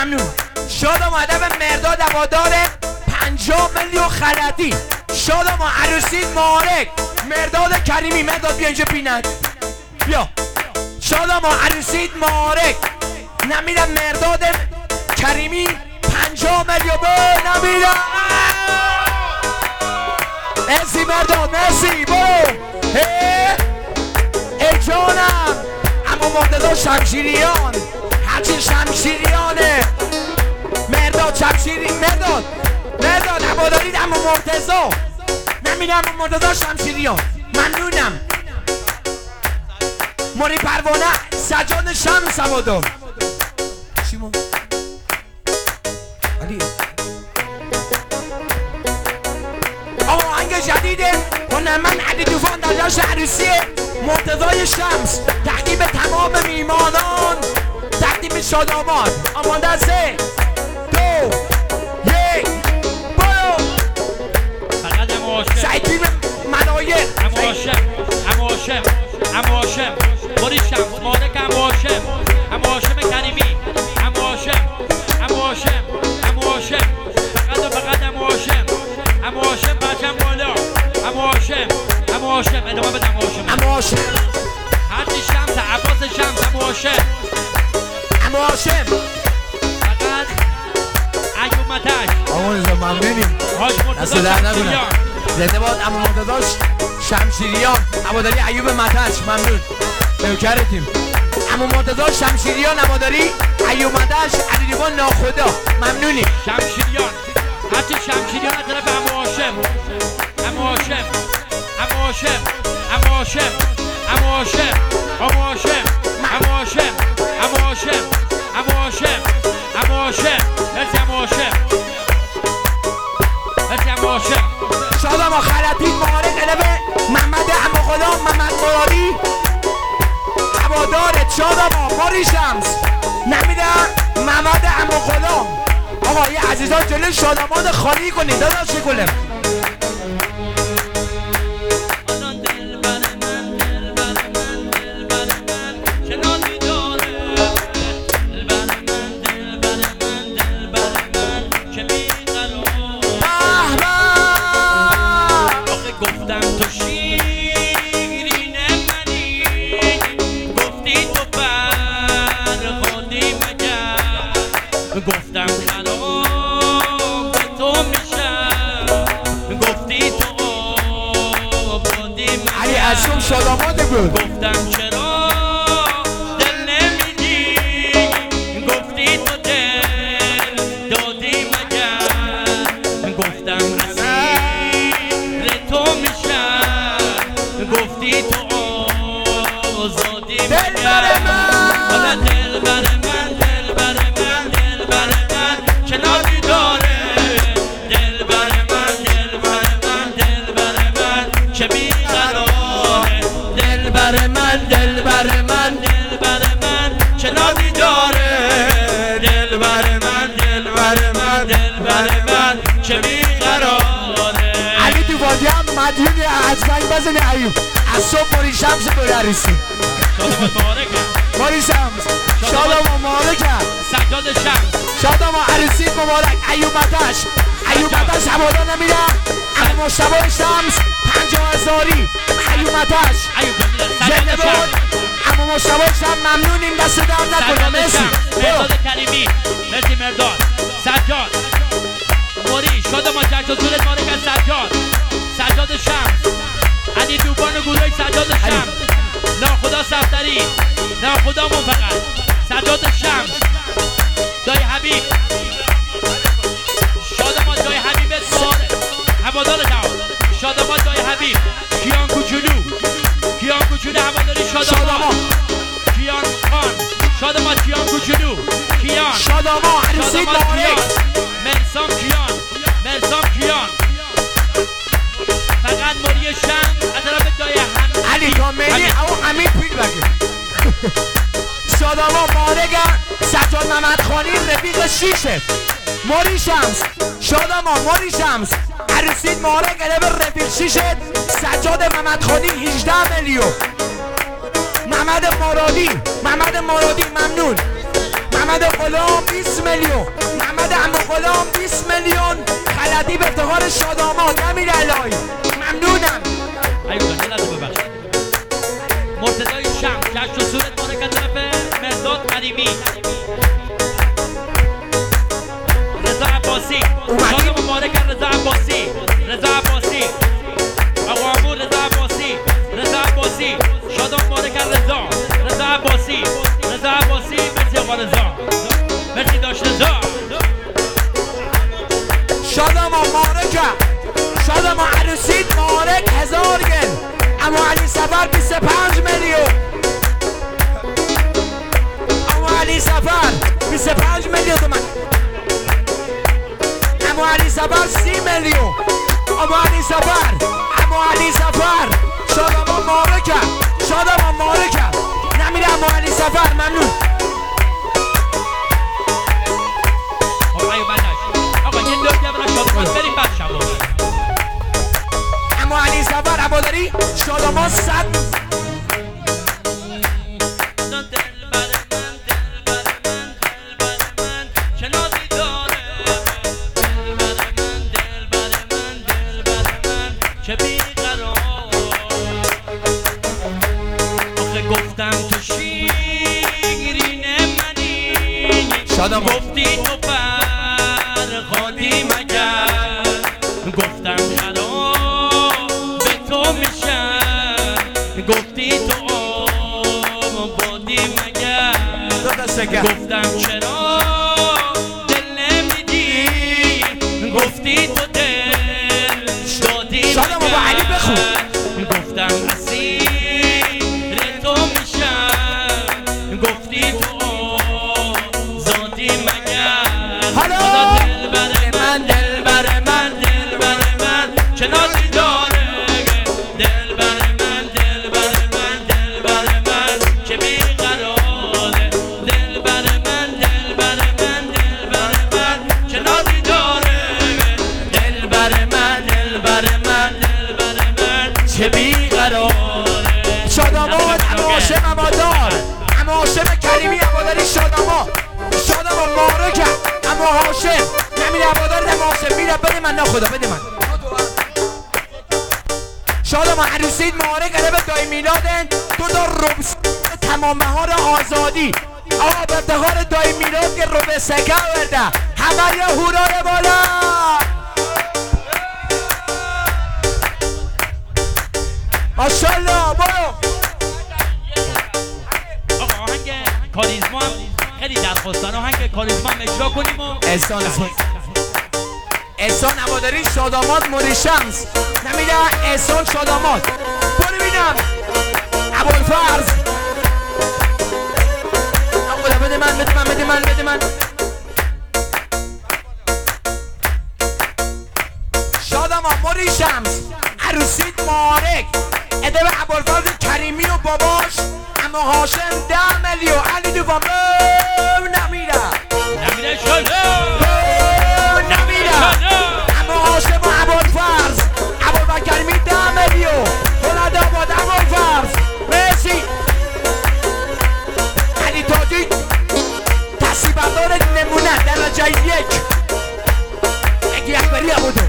ممنون. شادم ادب مرداد هوادار 50 میلیون خلطی. شادم عروسی مبارک مرداد کریمی. مرداد بیا اینجا بینت بیا. شادم عروسی مبارک نمیدم مرداد کریمی 50 میلیون برو نمیدم. مرسی مرداد مرسی برو. ای جانم اما مرتضی شمشیریان هرچی شمشیریانه مرداد شمشیری مرداد هواداری اما مرتضی نمیدم اما مرتضی شمشیریان ممنونم. موری پروانه سجاد شمس هوادار چی ما علی آهنگ جدیده هنرمند علی طوفان در جشن عروسی مرتضی شمس تقدیم تمام میهمانان تقدیم شاداباد. آماده 3 2 1 برو. فقط سعید ملایر امو هاشم موری شمس مالک امو هاشم کریمی امو هاشم فقط امو هاشم بچم بالا امو هاشم ادامه بده امو هاشم هرچی شمس عباس شمس امو هاشم فقط ایوب متش آقا رضا ممنونیم حاج مرتضی شمشیریان زنده باد اما مرتضی شمشیریان هواداری ایوب متش ممنون نوکرتیم. اما مرتضی شمشیریان هواداری ایوب متش علیوان ناخدا ممنونیم. شمشیریان هرچی شمشیریان از طرف امو هاشم شادم خلطی مهاره قلب محمد اما غلام محمد مرادی هوادارت شادم ماری شمس نمیدم محمد اما غلام. آقا یه عزیزان جلوی شادمان خالی کنید داداش گلم. گفتم خراب تو میشم گفتی تو آبادی من علی عصوم شاداماده بود. گفتم چرا دل نمیدی گفتی تو دل دادی مگر گفتم اسیر تو میشم گفتی تو آزادی مگر حالا دل بر من کناری داره دل بر من چه بیقراره دل بر من کناری داره دل بر من چه بیقراره. علی دوبادی هم مدیون حتمایی بزنی ایوب از صبح ماری شمس برریسی ماری شمس شادم و مالکم سجاد شمس شادم و عروسی مبارک ایوب متش هوادار نمیدم اما مشتبه شمس 50,000 ایوب متش زنده بود اما مشتبه شمس ممنونیم دست دم نکنم. مرسی مرداد کریمی مرسی مرداد سجاد موری شادم جشن زورت مالک از سجاد شمس علی دوبان گروه سجاد شمس ناخدا صفدری ناخدامون فقط سجاد شمس دای حبیب شادمان دای حبیب سواره هوادار دعوت شادمان دای حبیب کیان کوچولو هواداری شادمان کیان خان شادمان کیان کوچولو کیان شادمان عروسی مبارک مرسام کیان فقط موری شمس از طرف دای علی کاملی او امید پیل بگه شادمان مبارک سجاد محمد خانی رفیق شیشه ماری شمس شادمان ماری شمس عروسی مبارک قلب رفیق شیشه سجاد محمد خانی 18 میلیون محمد مرادی ممنون محمد محمد غلام 20 میلیون، محمد عمو غلام 20 میلیون، خلدی به افتخار شاداماد. امیر علایی ممنونم. ایوب جان یه لحظه ببخشید. مرتضی شمس جشن و صورت مبارک از طرف مرداد کریمی. رضا عباسی شاد مبارک از رضا عباسی. رضا عباسی آقا امور رضا عباسی. رضا عباسی شاد مبارک از رضا. رضا عباسی. رضا عباسی مرسی آقا رضا. مرسی داشت رضا. شادم مبارکه. شادم عروسید مبارک 1000 گل. اما علی سفر 25 میلیون. اما علی سفر 25 میلیون تومن. اما علی سفر 30 میلیون. اما علی سفر. اما علی سفر. شادم مبارکه. شادم مبارکه. نمیره اما علی سفر ممنون. آقا یه لوگه برای شادمان بریم بعد شباش. اما علی سفر عباداری شادمان 100. شادم گفتی تو فرخادی مگر گفتم چرا به تو میشم گفتی تو آبادی مگر گفتم چرا دل نمیدی گفتی تو دل دادی مگر گفتم اسیر تو میشم گفتی تو شاداماد اماشم امادار اما هاشم کریمی اماداری شاداماد شاداماد مبارکه اما هاشم نمیره امادار اما هاشم میره بده من نه خدا بده من شاداماد عروسید مبارک به دای میلادن تو تا ربس تمام بهار آزادی آقا به افتخار دای میلاد که ربع سکه ورده همه یا هورای بالا ماشالله برو آقا آهنگ کاریزما هم خیلی درخواستن آهنگ کاریزما هم اجرا کنیم و احسان عباداری شاداماد موری شمس نمیده احسان شاداماد برو بینم ابوالفرز خدا بده من بده من بده من بده من شاداماد موری شمس عروسید مبارک ادب ابوالفرز کریمی و باباش اما هاشم 10 میلیون علی دوام نمیره اما هاشم و ابوالفرز کریمی 10 میلیون ولد آباد ابوالفرز مرسی علی تاجی تصیبردار نمونه درجه 1 اگه اکبری عبودو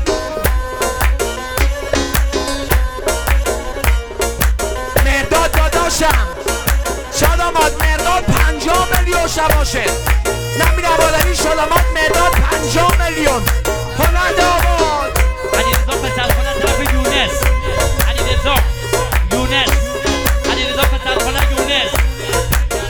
شاداماد مرداد 50 میلیون شباشه نمیره عبادانی شاداماد